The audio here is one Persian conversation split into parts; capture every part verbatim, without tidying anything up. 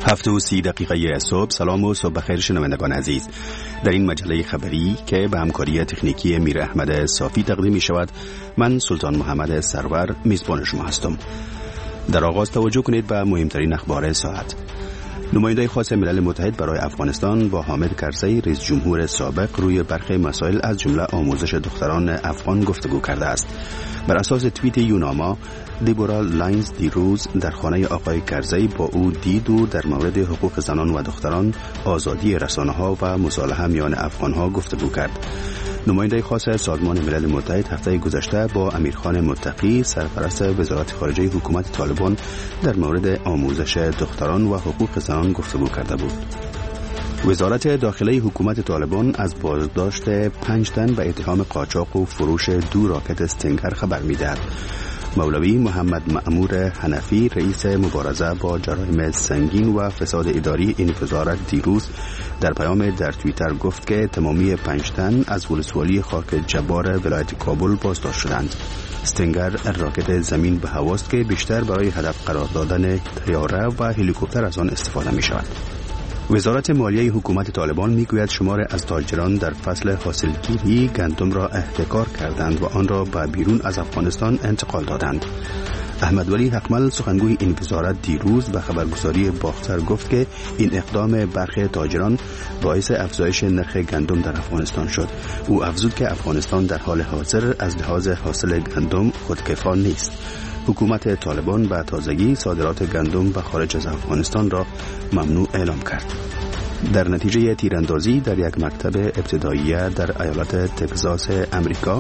هفت و سی دقیقه صبح. سلام و صبح بخیر شنوندگان عزیز. در این مجله خبری که به همکاری تکنیکی میر احمد صافی تقدیم می شود، من سلطان محمد سرور میزبان شما هستم. در آغاز توجه کنید به مهمترین اخبار ساعت. نماینده خاص ملل متحد برای افغانستان با حامد کرزی رئیس جمهور سابق روی برخی مسائل از جمله آموزش دختران افغان گفتگو کرده است. بر اساس توییت یوناما، دیبورا لاینز دیروز در خانه آقای کرزی با او دید و در مورد حقوق زنان و دختران، آزادی رسانه‌ها و مصالحه میان افغان‌ها گفتگو کرد. نماینده خاص سازمان ملل متحد هفته گذشته با امیرخان متقی سرپرست وزارت خارجه حکومت طالبان در مورد آموزش دختران و حقوق زنان گفتگو کرده بود. وزارت داخله حکومت طالبان از بازداشت پنج تن به اتهام قاچاق و فروش دو راکت استینگر خبر می‌دهد. مولوی محمد مأمور حنفی رئیس مبارزه با جرایم سنگین و فساد اداری این وزارت دیروز در پیام در توییتر گفت که تمامی پنج تن از ولسوالی خاک جبار ولایت کابل بازداشت شدند. استینگر راکت زمین به هواست که بیشتر برای هدف قرار دادن طیاره و هلیکوپتر از آن استفاده می شود. وزارت مالیه حکومت طالبان میگوید شمار از تاجران در فصل حاصلگیری گندم را احتکار کردند و آن را به بیرون از افغانستان انتقال دادند. احمد ولی حقمل سخنگوی این وزارت دیروز به خبرگزاری باختر گفت که این اقدام برخی تاجران باعث افزایش نرخ گندم در افغانستان شد. او افزود که افغانستان در حال حاضر از لحاظ حاصل گندم خودکفا نیست. حکومت طالبان به تازگی صادرات گندم به خارج از افغانستان را ممنوع اعلام کرد. در نتیجه تیراندازی در یک مکتب ابتداییه در ایالت تگزاس امریکا،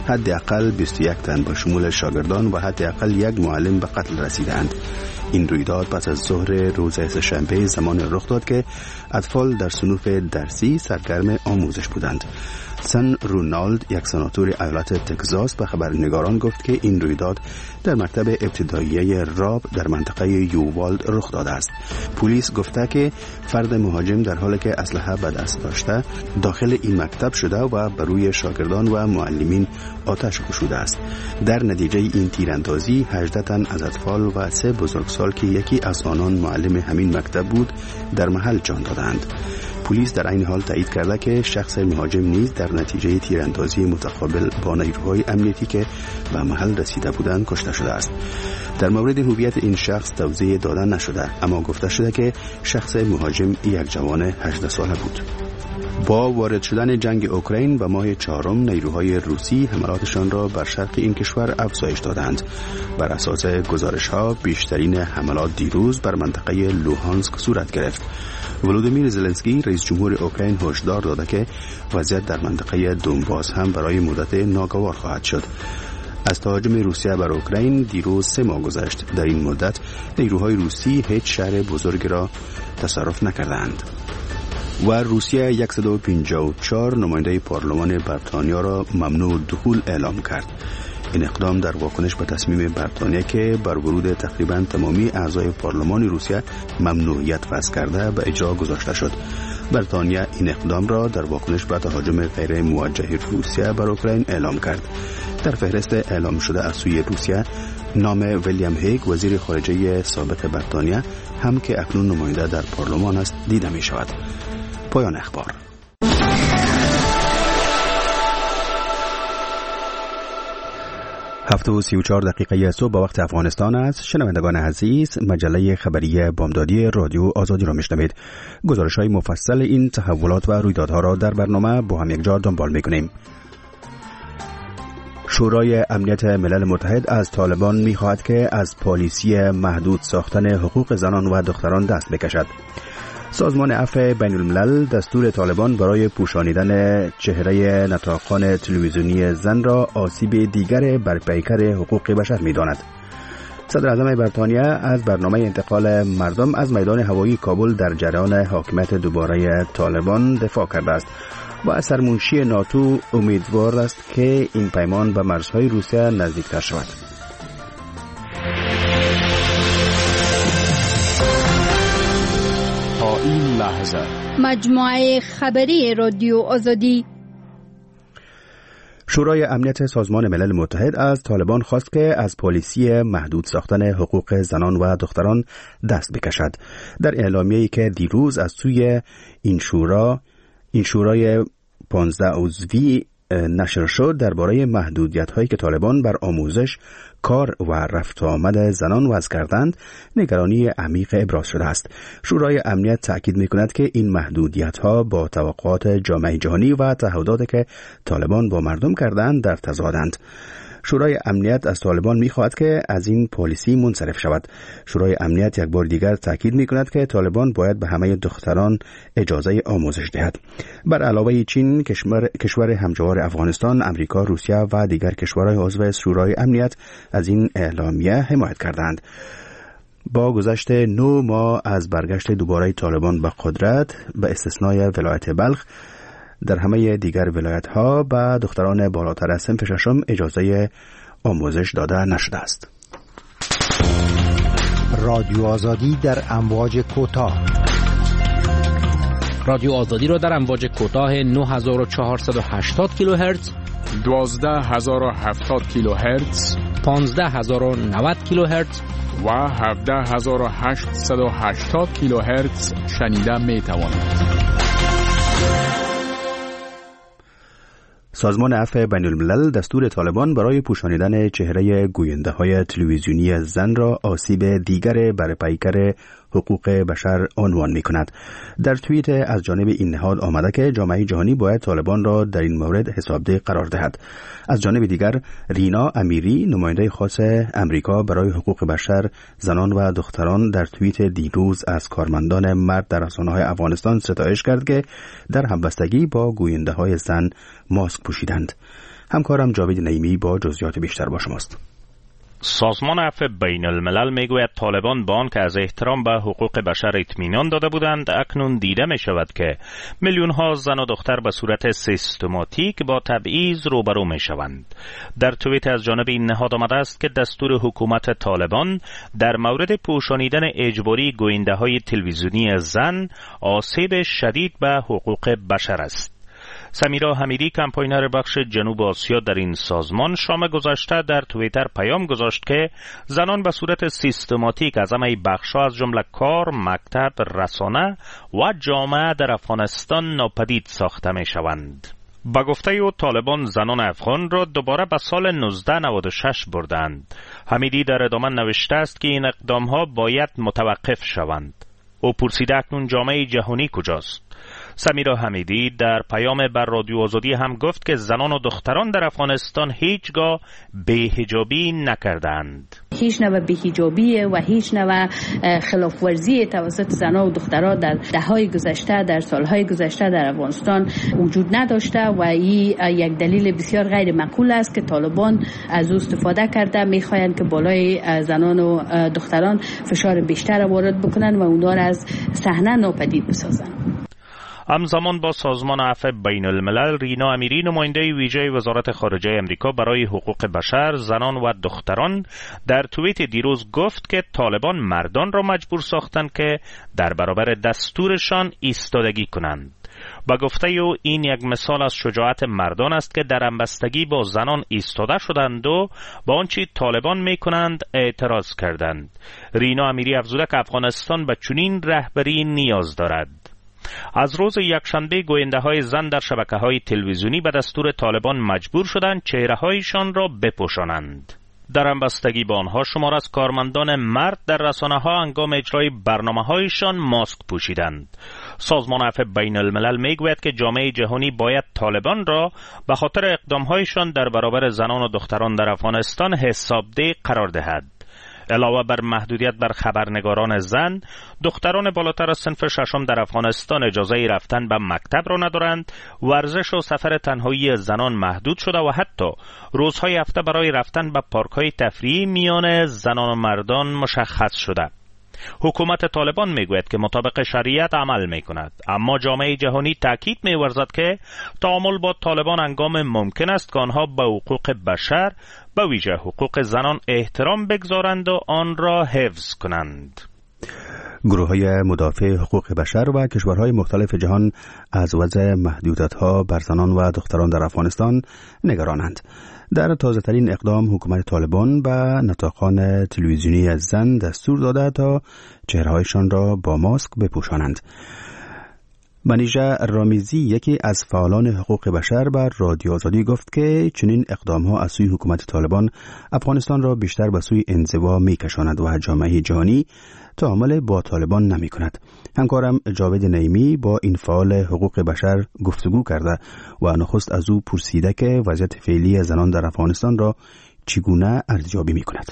حداقل بیست و یک تن به شمول شاگردان و حداقل یک معلم به قتل رسیدند. این رویداد پس از ظهر روز سه‌شنبه زمان رخ داد که اطفال در صنوف درسی سرگرم آموزش بودند. سن رونالد، یک سناتور ایالت تگزاس، به خبرنگاران گفت که این رویداد در مکتب ابتداییه راب در منطقه یووالد رخ داده است. پلیس گفته که فرد مهاجم در حالی که اسلحه به دست داشته داخل این مکتب شده و بر روی شاگردان و معلمین آتش گشوده است. در نتیجه این تیراندازی هجده تن از اطفال و سه بزرگسال که یکی از آنان معلم همین مکتب بود در محل جان دادند. پلیس در این حال تایید کرده که شخص مهاجم نیز در نتیجه تیراندازی متقابل با نیروهای امنیتی که به محل رسیده بودند کشته شده است. در مورد هویت این شخص توضیح داده نشده، اما گفته شده که شخص مهاجم یک جوان هجده ساله بود. با وارد شدن جنگ اوکراین به ماه چهارم، نیروهای روسی حملاتشان را بر شرق این کشور افزایش دادند. بر اساس گزارش‌ها بیشترین حملات دیروز بر منطقه لوهانسک صورت گرفت. ولودیمیر زلنسکی رئیس جمهور اوکراین هشدار داده که وضعیت در منطقه دونباس هم برای مدت ناگوار خواهد شد. از تهاجم روسیه بر اوکراین دیروز سه ماه گذشت. در این مدت نیروهای روسی هیچ شهر بزرگ را تصرف نکردند. و روسیه صد و پنجاه و چهار نماینده پارلمان بریتانیا را ممنوع دخول اعلام کرد. این اقدام در واکنش به تصمیم بریتانیا که بر ورود تقریباً تمامی اعضای پارلمان روسیه ممنوعیت وضع کرده به اجرا گذاشته شد. بریتانیا این اقدام را در واکنش به تهاجم غیر موجه روسیه بر اوکراین اعلام کرد. در فهرست اعلام شده از سوی روسیه نام ویلیام هیگ، وزیر خارجه سابق بریتانیا، هم که اکنون نماینده در پارلمان است، دیده می شود. پایان اخبار. هفت و سی و چهار دقیقه صبح به وقت افغانستان است. شنوندگان عزیز، مجله خبری بامدادی رادیو آزادی را میشنوید. گزارش‌های مفصل این تحولات و رویدادها را در برنامه با هم یکجا دنبال می‌کنیم. شورای امنیت ملل متحد از طالبان می‌خواهد که از پالیسی محدود ساختن حقوق زنان و دختران دست بکشد. سازمان عفو بین الملل دستور طالبان برای پوشانیدن چهره نطاقان تلویزیونی زن را آسیب دیگر بر پیکر حقوق بشر می‌داند. صدر اعظم بریتانیا از برنامه انتقال مردم از میدان هوایی کابل در جریان حاکمیت دوباره طالبان دفاع کرده است و از سرمنشی ناتو امیدوار است که این پیمان به مرزهای روسیه نزدیکتر شود. تا این لحظه مجموعه خبری رادیو آزادی. شورای امنیت سازمان ملل متحد از طالبان خواست که از پالیسی محدود ساختن حقوق زنان و دختران دست بکشد. در اعلامیه‌ای که دیروز از سوی این شورا این شورای پانزده عضوی نشر شد درباره محدودیت‌هایی که طالبان بر آموزش، کار و رفت و آمد زنان وضع کردند، نگرانی عمیق ابراز شده است. شورای امنیت تأکید می‌کند که این محدودیت‌ها با توقعات جامعه جهانی و تعهداتی که طالبان با مردم کردند در تضادند. شورای امنیت از طالبان می‌خواهد که از این پالیسی منصرف شود. شورای امنیت یک بار دیگر تاکید می‌کند که طالبان باید به همه دختران اجازه آموزش دهد. بر علاوه چین، کشور کشور همجوار افغانستان، امریکا، روسیه و دیگر کشورهای عضو شورای امنیت از این اعلامیه حمایت کردند. با گذشت نه ماه از برگشت دوباره طالبان به قدرت، به استثنای ولایت بلخ، در همه دیگر ولایت‌ها به دختران بالاتر از صنف ششم اجازه آموزش داده نشده است. رادیو آزادی در امواج کوتاه. رادیو آزادی را در امواج کوتاه نه هزار و چهارصد و هشتاد کیلوهرتز، دوازده هزار و هفتاد کیلوهرتز، پانزده هزار و نود کیلوهرتز و هفده هزار و هشتصد و هشتاد کیلوهرتز شنیده می توانید. سازمان عفو بین الملل دستور طالبان برای پوشانیدن چهره گوینده های تلویزیونی زن را آسیب دیگر بر پیکر حقوق بشر عنوان می کند. در توییت از جانب این نهاد آمده که جامعه جهانی باید طالبان را در این مورد حسابده قرار دهد. از جانب دیگر رینا امیری، نماینده خاص امریکا برای حقوق بشر، زنان و دختران، در توییت دیروز از کارمندان مرد در رسانه‌های افغانستان ستایش کرد که در همبستگی با گوینده های زن ماسک پوشیدند. همکارم جاوید نعیمی با جزئیات بیشتر با شماست. سازمان عفو بین الملل میگوید طالبان با آنکه از احترام به حقوق بشر اطمینان داده بودند، اکنون دیده می شود که میلیون ها زن و دختر به صورت سیستماتیک با تبعیض روبرو می شوند. در توییت از جانب این نهاد آمده است که دستور حکومت طالبان در مورد پوشانیدن اجباری گوینده های تلویزیونی زن آسیب شدید به حقوق بشر است. سمیرا حمیدی، کمپاینر بخش جنوب آسیا در این سازمان، شام گذشته در توییتر پیام گذاشت که زنان به صورت سیستماتیک از همه بخش‌ها از جمله کار، مکتب، رسانه و جامعه در افغانستان ناپدید ساخته می‌شوند. با گفته او طالبان زنان افغان را دوباره به سال نوزده نود و شش بردند. حمیدی در ادامه نوشته است که این اقدام‌ها باید متوقف شوند. او پرسیده اکنون جامعه جهانی کجاست؟ سمیرا حمیدی در پیام بر رادیو آزادی هم گفت که زنان و دختران در افغانستان هیچگاه بی‌حجابی نکردند. هیچ نوع بی‌حجابی و هیچ نوع خلاف ورزی توسط زنان و دختران در دههای گذشته، در سالهای گذشته در افغانستان وجود نداشته و این یک دلیل بسیار غیر معقول است که طالبان از او استفاده کرده، میخواهند که بالای زنان و دختران فشار بیشتر وارد بکنن و اونها را از صحنه ناپدید بسازند. همزمان با سازمان عفو بین الملل، رینا امیری، نماینده ویژه وزارت خارجه امریکا برای حقوق بشر، زنان و دختران، در توییت دیروز گفت که طالبان مردان را مجبور ساختند که در برابر دستورشان ایستادگی کنند. با گفته او این یک مثال از شجاعت مردان است که در همبستگی با زنان ایستاده شدند و با آنچه طالبان میکنند اعتراض کردند. رینا امیری افزوده که افغانستان به چنین رهبری نیاز دارد. از روز یکشنبه گوینده های زن در شبکه های تلویزیونی به دستور طالبان مجبور شدند چهره هایشان را بپوشانند. در همبستگی با آنها شمار از کارمندان مرد در رسانه ها هنگام اجرای برنامه هایشان ماسک پوشیدند. سازمان عفو بین الملل میگوید که جامعه جهانی باید طالبان را به خاطر اقدام هایشان در برابر زنان و دختران در افغانستان حسابده قرار دهد. علاوه بر محدودیت بر خبرنگاران زن، دختران بالاتر از صنف ششم در افغانستان اجازه رفتن به مکتب را ندارند، ورزش و سفر تنهایی زنان محدود شده و حتی روزهای هفته برای رفتن به پارک‌های تفریحی میان زنان و مردان مشخص شده. حکومت طالبان میگوید که مطابق شریعت عمل میکند، اما جامعه جهانی تاکید می‌ورزد که تعامل با طالبان هنگام ممکن است که آنها به حقوق بشر، به ویژه حقوق زنان احترام بگذارند و آن را حفظ کنند. گروه‌های مدافع حقوق بشر و کشورهای مختلف جهان از وضع محدودیت‌ها بر زنان و دختران در افغانستان نگرانند. در تازه‌ترین اقدام حکومت طالبان به نطاقان تلویزیونی از زن دستور داده تا چهره‌هایشان را با ماسک بپوشانند. منیژه رامیزی، یکی از فعالان حقوق بشر، بر رادیو آزادی گفت که چنین اقدام‌ها از سوی حکومت طالبان افغانستان را بیشتر به سوی انزوا می‌کشاند و جامعه جهانی تعامل با طالبان نمی‌کند. همکارم جاوید نعیمی با این فعال حقوق بشر گفتگو کرده و نخست از او پرسیده که وضعیت فعلی زنان در افغانستان را چگونه ارزیابی می‌کند.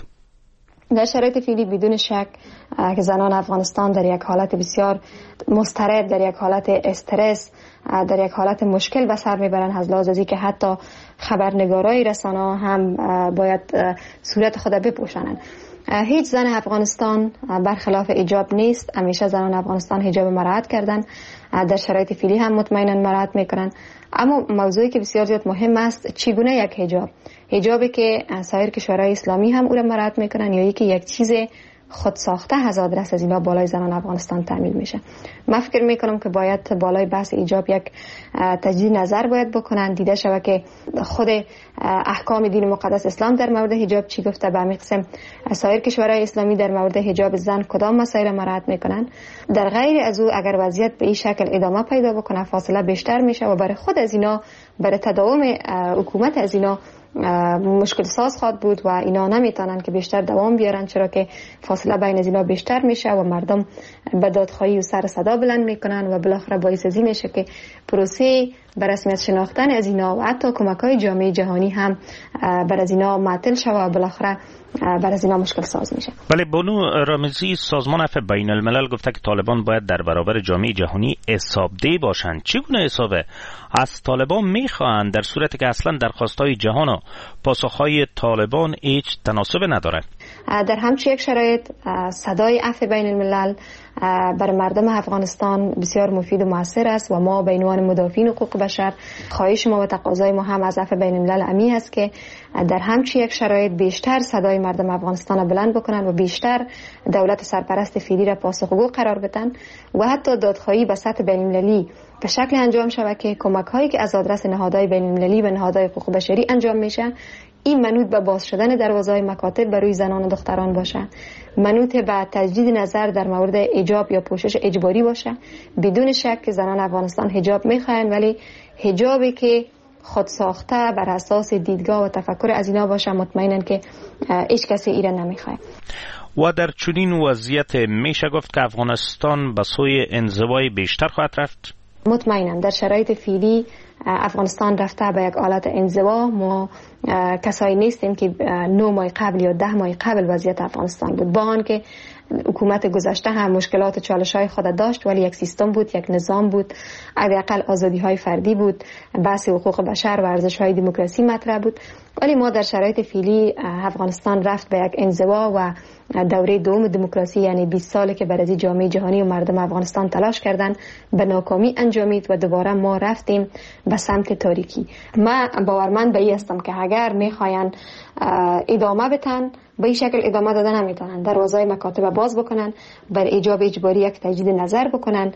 در شرایط فعلی بدون شک که زنان افغانستان در یک حالت بسیار مضطرب، در یک حالت استرس، در یک حالت مشکل به سر میبرند، از لحاظ ازی که حتی خبرنگارای رسانه‌ها هم باید صورت خود بپوشانند. هیچ زن افغانستان برخلاف حجاب نیست. همیشه زنان افغانستان حجاب مراعات کردند، در شرایط فعلی هم مطمئنا مراعات میکنند. اما موضوعی که بسیار زیاد مهم است، چگونه یک حجاب حجابی که سایر کشورهای اسلامی هم او را مراعات میکنن یا یکی یک چیز خود ساخته از آدرس از اینا بالای زنان افغانستان تعمیل میشه. من فکر میکنم که باید بالای بحث حجاب یک تجدید نظر باید بکنن، دیده شود که خود احکام دین مقدس اسلام در مورد حجاب چی گفته، به همین قسم سایر کشورهای اسلامی در مورد حجاب زن کدام مسائل مراعات میکنن. در غیر از او اگر وضعیت به این شکل ادامه پیدا بکنه، فاصله بیشتر میشه و برای خود از اینا، برای تداوم حکومت از اینا مشکل ساز خواهد بود و اینا نمیتونن که بیشتر دوام بیارن، چرا که فاصله بین از اینا بیشتر میشه و مردم به دادخواهی و سر صدا بلند میکنن و بالاخره باعث از این میشه که پروسه به رسمیت شناختن از اینا و حتی کمک‌های جامعه جهانی هم بر از اینا معطل شود و بالاخره بر از اینا مشکل ساز میشه. ولی بانو رامیزی، سازمان عفو بین الملل گفته که طالبان باید در برابر جامعه جهانی حسابدهی باشند. چگونه حسابه؟ از طالبان میخواهند در صورتی که اصلا درخواست‌های جهان و پاسخ‌های طالبان هیچ تناسب ندارد. در همچین یک شرایط صدای عفو بین الملل برای مردم افغانستان بسیار مفید و موثر است و ما به عنوان مدافعین حقوق بشر خواهش ما و تقاضای ما هم از عفو بین الملل امی است که در همچین یک شرایط بیشتر صدای مردم افغانستان را بلند بکنن و بیشتر دولت سرپرست فعلی را پاسخگو قرار بدن و حتی دادخواهی به سطح بین المللی به شکل انجام شود که کمک هایی که از آدرس نهادهای بین المللی و نهادهای حقوق بشری انجام میشه، این منوط به باز شدن دروازه‌های مکاتب برای زنان و دختران باشه، منوط به تجدید نظر در مورد حجاب یا پوشش اجباری باشه. بدون شک که زنان افغانستان حجاب میخواین، ولی حجابی که خود ساخته بر اساس دیدگاه و تفکر از اینا باشه، مطمئنن که هیچ کسی ایران نمیخواد. و در چنین وضعیت میشه گفت که افغانستان به سوی انزوای بیشتر خواهد رفت؟ مطمئنم در شرایط فعلی افغانستان رفته به یک حالت انزوا. ما کسایی نیستیم که نه ماه قبل یا ده ماه قبل وضعیت افغانستان بود، با آنکه حکومت گذشته هم مشکلات و چالش‌های خود داشت، ولی یک سیستم بود، یک نظام بود، حداقل آزادی‌های فردی بود، بحث حقوق بشر و ارزش‌های دموکراسی مطرح بود. ولی ما در شرایط فعلی افغانستان رفت به یک انزوا و دوره دوم دموکراسی، یعنی بیست ساله که برای جامعه جهانی و مردم افغانستان تلاش کردن، به ناکامی انجامید و دوباره ما رفتیم به سمت تاریکی. من باورمند به این هستم که اگر میخواین ادامه بدن، به این شکل ادامه دادن نمیتونن. دروازه‌های مکاتب باز بکنن، بر ایجاب اجباری یک تجدید نظر بکنن،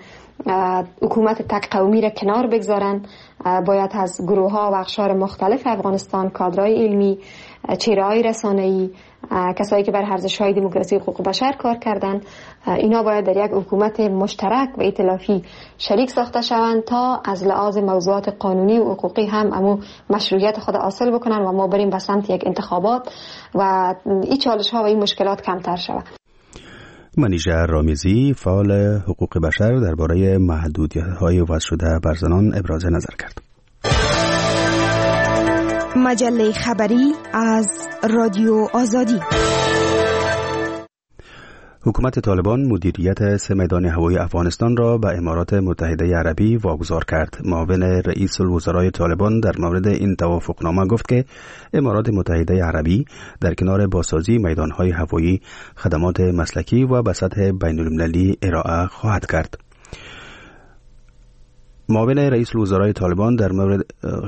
حکومت تک قومی را کنار بگذارن. باید از گروه‌ها و اقشار مختلف افغانستان، کادرهای علمی، چهره‌های رسانه‌ای، کسایی که بر ارزش‌های دموکراسی و حقوق بشر کار کردن، اینا باید در یک حکومت مشترک و ائتلافی شریک ساخته شوند تا از لحاظ موضوعات قانونی و حقوقی هم امو مشروعیت خود حاصل بکنن و ما بریم به سمت یک انتخابات و این چالش‌ها و این مشکلات کمتر شود. منیژه رامیزی، فعال حقوق بشر، درباره محدودیت‌های وضع شده بر زنان ابراز نظر کرد. مجله خبری از رادیو آزادی. حکومت طالبان مدیریت سه میدان هوایی افغانستان را به امارات متحده عربی واگذار کرد. معاون رئیس الوزرای طالبان در مورد این توافقنامه گفت که امارات متحده عربی در کنار بازسازی میدانهای هوایی خدمات مسلکی و به سطح بین المللی ارائه خواهد کرد. معاون رئیس الوزرای طالبان در مورد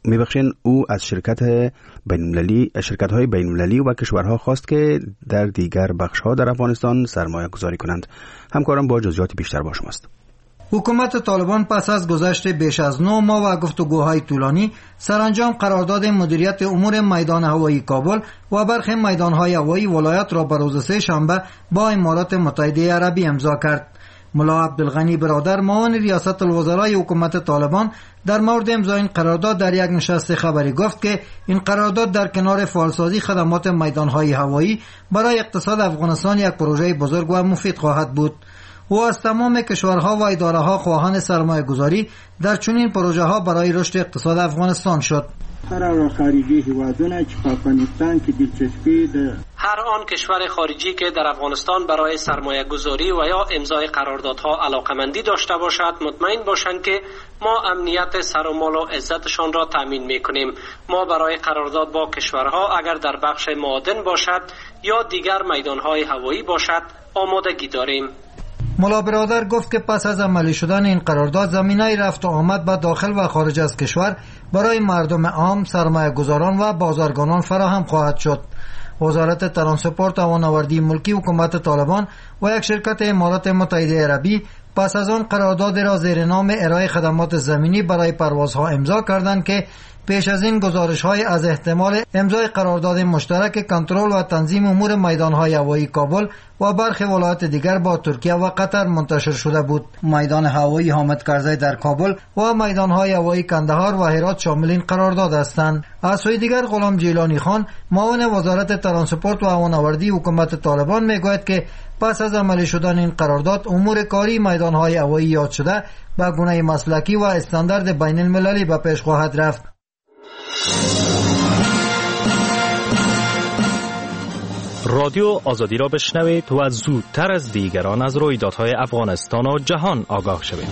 میبخشین او از شرکت بین‌المللی شرکت‌های بین‌المللی و کشورها خواست که در دیگر بخش‌ها در افغانستان سرمایه گذاری کنند. همکارم با جزئیات بیشتر با شماست. حکومت طالبان پس از گذشت بیش از نه ماه و گفتگوهای طولانی سرانجام قرارداد مدیریت امور میدان هوایی کابل و برخی میدان‌های هوایی ولایت را به روز سه شنبه با امارات متحده عربی امضا کرد. ملا عبدالغنی برادر معاون ریاست الوزرای حکومت طالبان در مورد امضای این قرارداد در یک نشست خبری گفت که این قرارداد در کنار فعالسازی خدمات میدان‌های هوایی برای اقتصاد افغانستان یک پروژه بزرگ و مفید خواهد بود. او از تمام کشورها و اداره‌ها خواهان سرمایه‌گذاری در چنین پروژه‌ها برای رشد اقتصاد افغانستان شد. هر آن خارجی هیوادونه که افغانستان که دلچسپی ده هر آن کشور خارجی که در افغانستان برای سرمایه گذاری و یا امضای قراردادها علاقمندی داشته باشد مطمئن باشند که ما امنیت سر و مال و عزتشان را تامین میکنیم. ما برای قرارداد با کشورها اگر در بخش معادن باشد یا دیگر میدانهای هوایی باشد آمادگی داریم. ملا برادر گفت که پس از عملی شدن این قرارداد زمینه رفت و آمد به داخل و خارج از کشور برای مردم عام، سرمایه گذاران و بازرگانان فراهم خواهد شد. وزارت ترانسپورت و هوانوردی ملکی حکومت طالبان و یک شرکت امارات متحده عربی پس از آن قرارداد را زیر نام ارائه خدمات زمینی برای پروازها امضا کردند که پیش از این گزارش‌های از احتمال امضای قرارداد مشترک کنترل و تنظیم امور میدان‌های هوایی کابل و برخی ولایات دیگر با ترکیه و قطر منتشر شده بود. میدان هوایی حامد کرزی در کابل و میدان‌های هوایی کندهار و هرات شامل این قرارداد هستند. از سوی دیگر غلام جیلانی خان معاون وزارت ترانسپورت و هوانوردی حکومت طالبان میگوید که پس از عملی شدن این قرارداد امور کاری میدان‌های هوایی یاد شده به گونه مسلکی و استاندارد بین المللی به پیش خواهد رفت. رادیو آزادی را بشنوید و زودتر از دیگران از رویدادهای افغانستان و جهان آگاه شوید.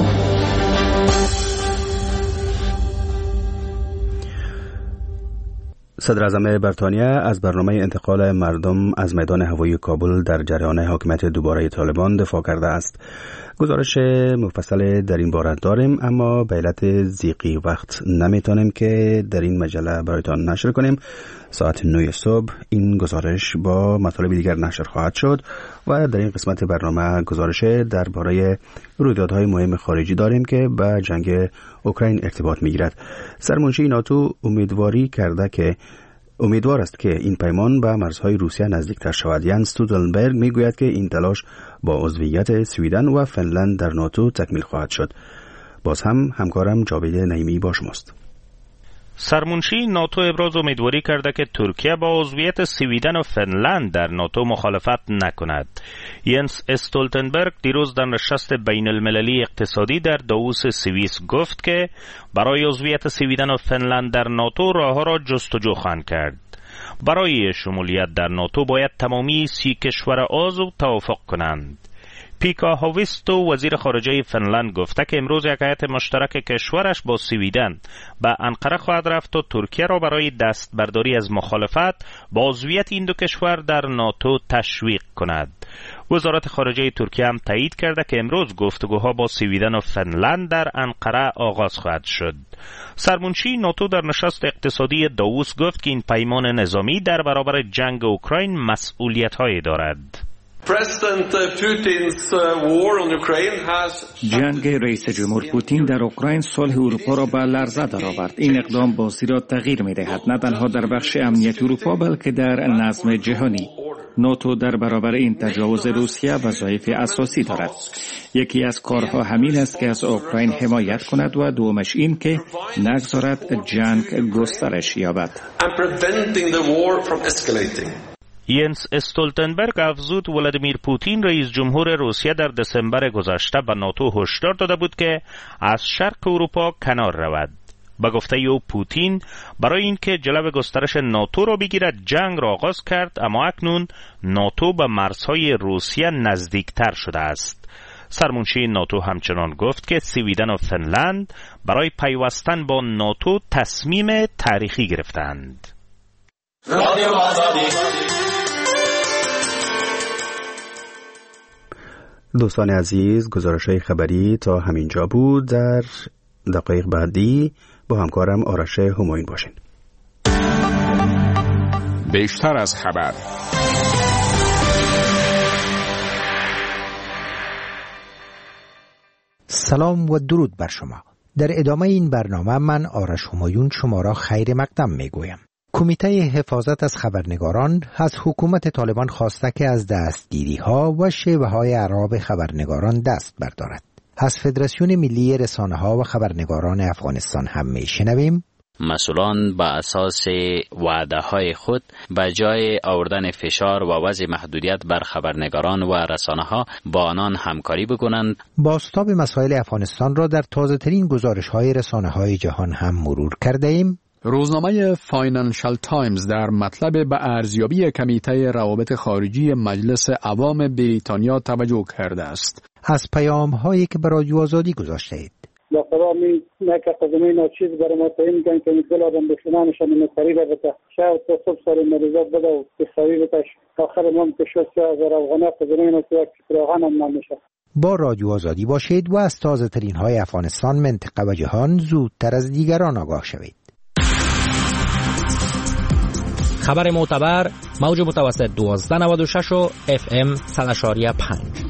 صدر اعظم بریتانیا از برنامه انتقال مردم از میدان هوایی کابل در جریان حاکمیت دوباره طالبان دفاع کرده است. گزارش مفصل در این باره داریم، اما به علت ضیقی وقت نمیتونیم که در این مجله برایتان نشر کنیم. ساعت نه صبح این گزارش با مطالب دیگر نشر خواهد شد و در این قسمت برنامه گزارش درباره رویدادهای مهم خارجی داریم که به جنگ اوکراین ارتباط میگیرد. سرمنشی ناتو امیدواری کرده که امیدوار است که این پیمان به مرزهای روسیه نزدیکتر شود. ینس استولتنبرگ میگوید که این تلاش با عضویت سویدن و فنلند در ناتو تکمیل خواهد شد. باز هم همکارم جاوید نعیمی با شماست. سرمنشی ناتو ابراز امیدواری کرده که ترکیه با عضویت سویدن و فنلند در ناتو مخالفت نکند. ینس استولتنبرگ دیروز در نشست بین المللی اقتصادی در داووس سوئیس گفت که برای عضویت سویدن و فنلند در ناتو راهها را جستجو خواهند کرد. برای شمولیت در ناتو باید تمامی سی کشور عضو توافق کنند. پیکا هاویستو وزیر خارجه فنلند گفته که امروز یک هیئت مشترک کشورش با سویدن به انقره خواهد رفت و ترکیه را برای دست برداری از مخالفت با عضویت این دو کشور در ناتو تشویق کند. وزارت خارجه ترکیه هم تایید کرده که امروز گفتگوها با سویدن و فنلند در انقره آغاز خواهد شد. سرمنشی ناتو در نشست اقتصادی داووس گفت که این پیمان نظامی در برابر جنگ اوکراین مسئولیت‌هایی دارد. جنگ رئیس جمهور پوتین در اوکراین صلح اروپا را به لرزه درآورد. این اقدام بازی را تغییر می‌دهد، نه تنها در بخش امنیت اروپا بلکه در نظم جهانی. ناتو در برابر این تجاوز روسیه وظایف اساسی دارد. یکی از کارها همین است که از اوکراین حمایت کند و دومش این که نگذارد جنگ گسترش یابد. ینس استولتنبرگ افزود ولادیمیر پوتین رئیس جمهور روسیه در دسامبر گذشته به ناتو هشدار داده بود که از شرق اروپا کنار رود. به گفته او پوتین برای اینکه جلو گسترش ناتو را بگیرد جنگ را آغاز کرد، اما اکنون ناتو به مرزهای روسیه نزدیکتر شده است. سرمنشی ناتو همچنان گفت که سویدن و فنلند برای پیوستن با ناتو تصمیم تاریخی گرفتند. دوستان عزیز، گزارش‌های خبری تا همینجا بود. در دقایق بعدی با همکارم آرش همایون باشین. بیشتر از خبر. سلام و درود بر شما. در ادامه این برنامه من آرش همایون شما را خیر مقدم میگویم. کمیته حفاظت از خبرنگاران از حکومت طالبان خواسته که از دستگیری ها و شیوه های اعراب خبرنگاران دست بردارد. از فدراسیون ملی رسانه ها و خبرنگاران افغانستان هم میشنویم. مسئولان با اساس وعده های خود به جای آوردن فشار و وضع محدودیت بر خبرنگاران و رسانه ها با آنان همکاری بکنند. بازتاب مسائل افغانستان را در تازه ترین گزارش های رسانه های جهان هم مرور کرده ایم. روزنامه فاینانشال تایمز در مطلب به ارزیابی کمیته روابط خارجی مجلس عوام بریتانیا توجه کرده است. از پیام هایی که به رادیو آزادی گذاشته اید. با قوامی نکه قدمه ناچیز برای ما تعیین میکنن که میگل آدم بکنانشان این قریبه بتا شاید تا صبح سال مریضات بده و بخوایی بتاش آخر ما کشوست یا از افغانه قدمه ناچیز فراغان هم نمیشه. با رادیو آزادی باشید و از تازه ترین های افغانستان، منطقه و جهان زودتر از دیگران آگاه شوید. خبر معتبر موج متوسط دوازده نود و شش و اف ام صد و پنج.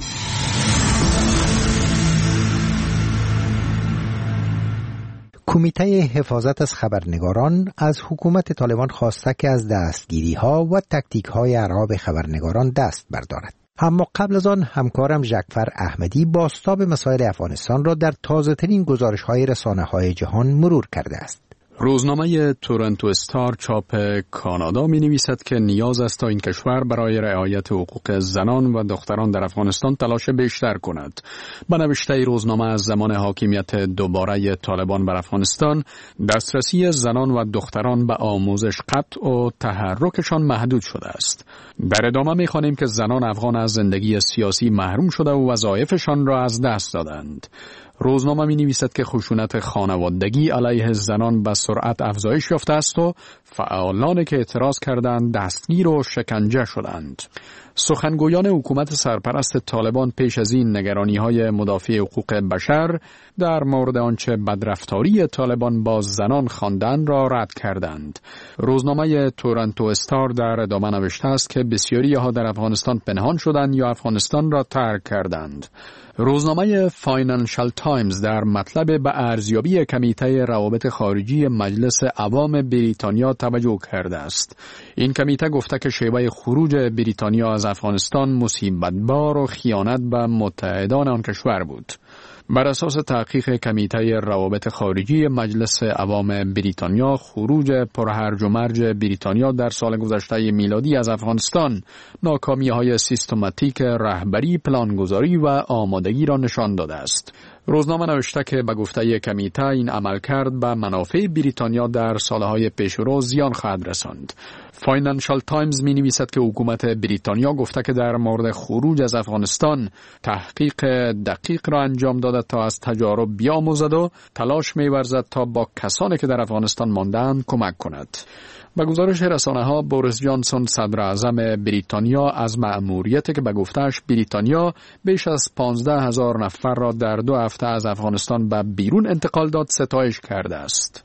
کمیته حفاظت از خبرنگاران از حکومت طالبان خواسته که از دستگیری ها و تکتیک های اعراب خبرنگاران دست بردارد. اما قبل از آن همکارم ژکفر احمدی بازتاب مسائل افغانستان را در تازه ترین گزارش های رسانه های جهان مرور کرده است. روزنامه تورنتو استار چاپ کانادا می نویسد که نیاز است تا این کشور برای رعایت حقوق زنان و دختران در افغانستان تلاش بیشتر کند. به نوشته روزنامه از زمان حاکمیت دوباره طالبان بر افغانستان، دسترسی زنان و دختران به آموزش قطع و تحرکشان محدود شده است. در ادامه می خوانیم که زنان افغان از زندگی سیاسی محروم شده و وظایفشان را از دست دادند. روزنامه می نویسد که خشونت خانوادگی علیه زنان به سرعت افزایش یافته است و فعالانی که اعتراض کردند دستگیر و شکنجه شدند. سخنگویان حکومت سرپرست طالبان پیش از این نگرانی‌های مدافع حقوق بشر در مورد آنچه بدرفتاری طالبان با زنان خواندند را رد کردند. روزنامه تورنتو استار در ادامه نوشته است که بسیاری ها در افغانستان پنهان شدند یا افغانستان را ترک کردند. روزنامه فاینانشال تایمز در مطلب به ارزیابی کمیته روابط خارجی مجلس عوام بریتانیا توجه کرده است. این کمیته گفته که شیوه خروج بریتانیا از افغانستان مصیبت‌بار و خیانت به متحدان آن کشور بود. بر اساس تحقیق کمیته روابط خارجی مجلس عوام بریتانیا، خروج پرهرج و مرج بریتانیا در سال گذشته میلادی از افغانستان ناکامی‌های سیستماتیک رهبری، پلانگذاری و آمادگی را نشان داده است. روزنامه نوشته که به گفته کمیته این عملکرد به منافع بریتانیا در سالهای پیشرو زیان خواهد رساند. فاینانشال تایمز می نویسد که حکومت بریتانیا گفته که در مورد خروج از افغانستان تحقیق دقیق را انجام داده تا از تجارب بیاموزد و تلاش می ورزد تا با کسانی که در افغانستان ماندند کمک کند. با گزارش رسانه ها، بوریس جانسون صدر اعظم بریتانیا از مأموریتی که به گفته‌اش بریتانیا بیش از پانزده هزار نفر را در دو هفته از افغانستان به بیرون انتقال داد ستایش کرده است.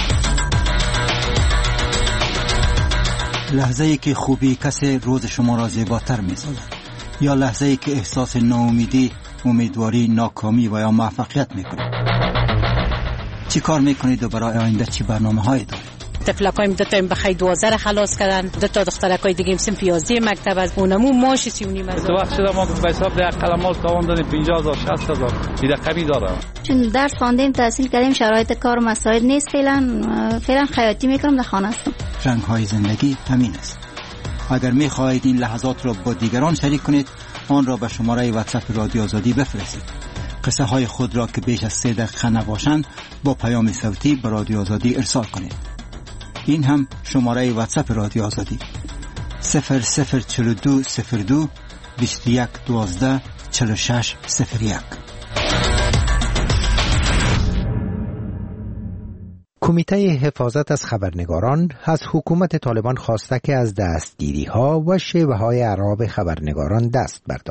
لحظه ای که خوبی کسی روز شما را زیباتر می‌سازد، یا لحظه ای که احساس ناامیدی، امیدواری، ناکامی و یا موفقیت می‌کنید. چی کار می‌کنید و برای آینده چی برنامه‌هایی دارید؟ تفلکایم دو تا بخای دوازده خلاص کردن، دو تا دخترکای دیگه صنف یازده مکتب از اونمو ماش سی و نیم هزار. تو وقت شده ما به حساب ده قلمال تاوان دادیم پنجاه هزار شصت هزار دیگه قبی داره. چون درس خواندیم تحصیل کردیم شرایط کار مساعد نیست، فعلا فعلا خیاطی میکنم در خانه هستم. رنگ های زندگی همین است. اگر میخواهید این لحظات را با دیگران شریک کنید، آن را به شماره واتساپ رادیو آزادی بفرستید. قصه های خود را که بیش از سه دقیقه نباشند با پیام صوتی به رادیو آزادی ارسال کنید. این هم شماره واتساپ رادیو آزادی صفر صفر چهل و دو صفر دو بیست و یک دوازده چهل و شش صفر یک. کمیته حفاظت از خبرنگاران از حکومت طالبان خواسته که از دستگیری ها و شیوه های اعراب خبرنگاران دست بردارد.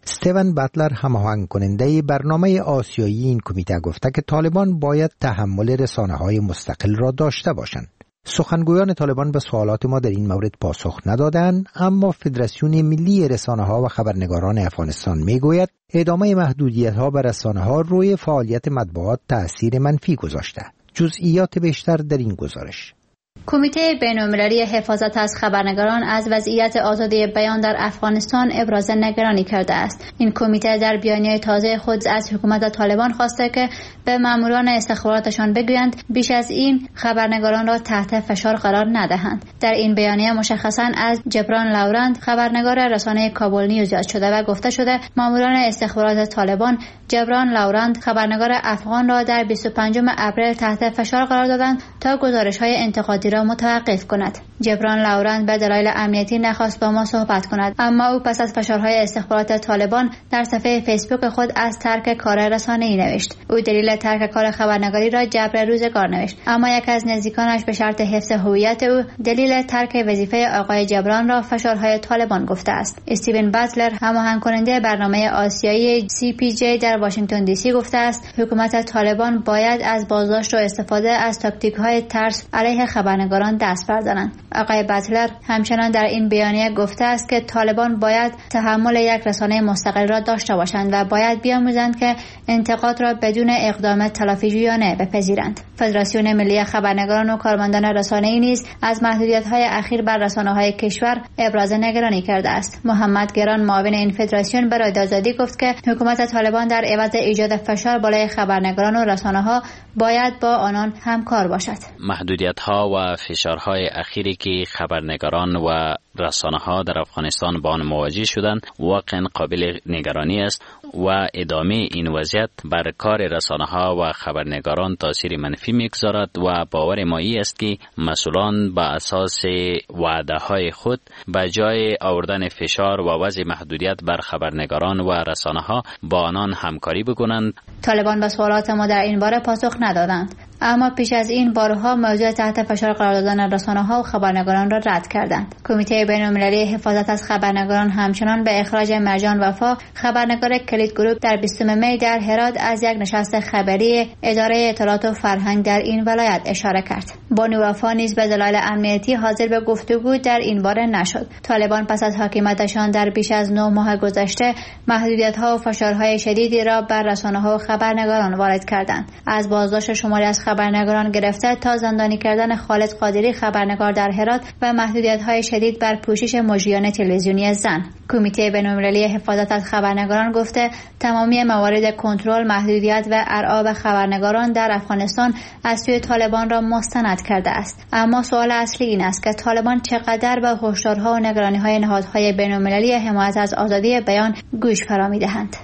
استیون باتلر هماهنگ کننده برنامه آسیایی این کمیته گفته که طالبان باید تحمل رسانه‌های مستقل را داشته باشند. سخنگویان طالبان به سوالات ما در این مورد پاسخ ندادند، اما فدراسیون ملی رسانه‌ها و خبرنگاران افغانستان میگوید ادامه محدودیت‌ها بر رسانه‌ها روی فعالیت مطبوعات تأثیر منفی گذاشته. جزئیات بیشتر در این گزارش. کمیته بین‌المللی حفاظت از خبرنگاران از وضعیت آزادی بیان در افغانستان ابراز نگرانی کرده است. این کمیته در بیانیه تازه خود از حکومت طالبان خواسته که به ماموران استخباراتشان بگویند بیش از این خبرنگاران را تحت فشار قرار ندهند. در این بیانیه مشخصاً از جبران لاورند خبرنگار رسانه کابل نیوز یاد شده و گفته شده ماموران استخبارات طالبان جبران لاورند خبرنگار افغان را در بیست و پنجم اپریل تحت فشار قرار دادند تا گزارش‌های انتقادی را متوقف کند. جبران لاورند به دلایل امنیتی نخواست با ما صحبت کند، اما او پس از فشارهای استخبارات طالبان در صفحه فیسبوک خود از ترک کار رسانه‌ای نوشت. او دلیل ترک کار خبرنگاری را جبر روزگار نوشت، اما یک از نزدیکانش به شرط حفظ هویت او دلیل ترک وظیفه آقای جبران را فشارهای طالبان گفته است. استیون باتلر هماهنگ کننده برنامه آسیایی سی پی جی در واشنگتن دی سی گفته است حکومت طالبان باید از بازداشت و استفاده از تاکتیک‌های ترس علیه خبرنگاران دست بردارند. آقای باتلر همچنان در این بیانیه گفته است که طالبان باید تحمل یک رسانه مستقل را داشته باشند و باید بیاموزند که انتقاد را بدون اقدام تلافی‌جویانه بپذیرند. فدراسیون ملی خبرنگاران و کارمندان رسانه‌ای نیز از محدودیت‌های اخیر بر رسانه‌های کشور ابراز نگرانی کرده است. محمد گران معاون این فدراسیون به رادیو آزادی گفت که حکومت طالبان در عوض ایجاد فشار بالای خبرنگاران و رسانه‌ها باید با آنان همکار باشد. محدودیت‌ها و فشارهای اخیری که خبرنگاران و رسانه‌ها در افغانستان با آن مواجه شدند واقعا قابل نگرانی است و ادامه این وضعیت بر کار رسانه‌ها و خبرنگاران تاثیر منفی می‌گذارد و باور ما است که مسئولان با اساس وعده‌های خود به جای آوردن فشار و وضع محدودیت بر خبرنگاران و رسانه‌ها با آنان همکاری بکنند. طالبان به سوالات ما در این باره پاسخ ندادند، اما پیش از این بارها موضوع تحت فشار قرار دادن رسانه‌ها و خبرنگاران را رد کردند. کمیته بین‌المللی حفاظت از خبرنگاران همچنان به اخراج مرجان وفا خبرنگار کلید گروپ در بیستم می در هرات از یک نشست خبری اداره اطلاعات و فرهنگ در این ولایت اشاره کرد. بانو وفا نیز به دلایل امنیتی حاضر به گفتگو در این باره نشد. طالبان پس از حاکمیتشان در بیش از نه ماه گذشته محدودیت‌ها و فشارهای شدیدی را بر رسانه‌ها و خبرنگاران وارد کردند. از بازداشت شماری از خبرنگاران گرفته تا زندانی کردن خالد قادری خبرنگار در هرات و محدودیت‌های شدید بر پوشش مجریان تلویزیونی زن. کمیته بین‌المللی حفاظت از خبرنگاران گفته تمامی موارد کنترل، محدودیت و ارعاب خبرنگاران در افغانستان از سوی طالبان را مستند کرده است. اما سوال اصلی این است که طالبان چقدر به هشدارها و نگرانی‌های نهادهای بین‌المللی حمایت از آزادی بیان گوش فرا می‌دهند.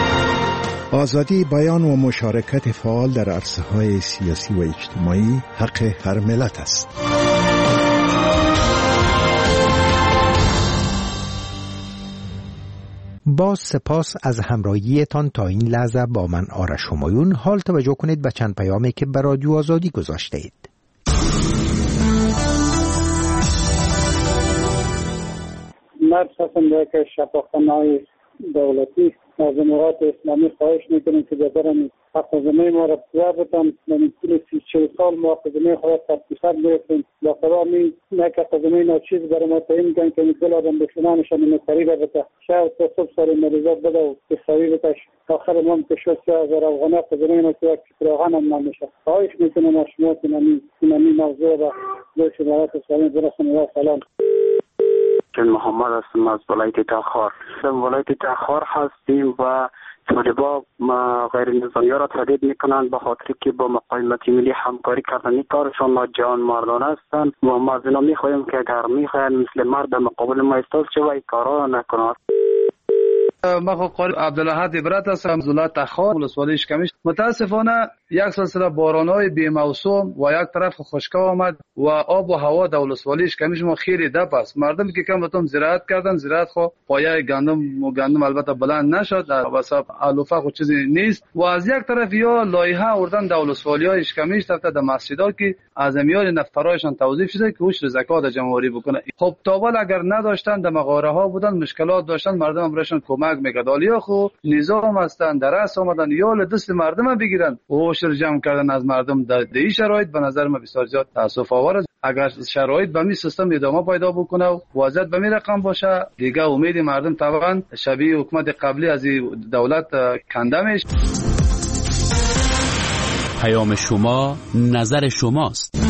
آزادی بیان و مشارکت فعال در عرصه‌های سیاسی و اجتماعی حق هر ملت است. باز سپاس از همراهیتان تا این لحظه با من آرش همایون. حال توجه کنید به چند پیامی که به رادیو آزادی گذاشته اید. مرد خواستم که شفاخانه‌های دولتی از امارات اسلامی خواهش میکنیم که ببرن حق زمین ما را بزربتن. من طول سی چل سال ما حق زمین خواهد ترتیفت گرفتیم. با خدا می نکه حق زمین ها چیز برای ما تعیین میکنن که میگل آدم بشنانشان این سریع بده. شاید تا صبح سال مریضات بده و که سریع بده. آخر ما هم که شد سه هزار افغانه حق زمین ها که یک فراغان هم نمیشه. خواهش میکنم از شما که نمی موضوع را دوش امارات اسلامی برسن و سلام. چون محمد هستم از ولایت تخار. ولایت تخار هستیم و طالبا غیر نظامی را تهدید میکنند به خاطر که با مقاومت ملی همکاری کردن. این کارشان جان مردانه هستند و ما از اینا میخواهیم که اگر میخواهند مثل مرد در مقابل ما ایستاد شود این کارا را نکنند. ما خو قاری عبدالحد عبرت هستم از ولایت تخار ولسوالی اشکمیش. متاسفانه یک سلسله باران‌های بی‌موسوم و یک طرف خشکی آمد و آب و هوا در ولسوالیش کمیش ما خیلی دپ است. مردم که کم بتون زراعت کردن، زراعت خو پایه گندم و گندم البته بلند نشد، واسه علوفه خو چیزی نیست و از یک طرف یا لایحه آوردن در ولسوالی‌های کمیش طرف در مسجدها که از میار نفرایشان توظیف شده که اوش زکات جمهوری بکنه. خب تاول اگر نداشتن در مغاره ها بودن، مشکلات داشتن، مردم برشون کمک میکرد. حالا خو نظام هستن درس آمدن یا دست مردم بگیرن و هوشر جمع کردن از مردم در این شرایط به نظر من بسیار زیاد تاسف آور است. اگر شرایط به می سیستم ادامه پیدا بکنه و وضعیت به می رقم باشه، دیگه امید مردم طبعا شبیه حکومت قبلی از دولت کنده میشه. پیام شما، نظر شماست.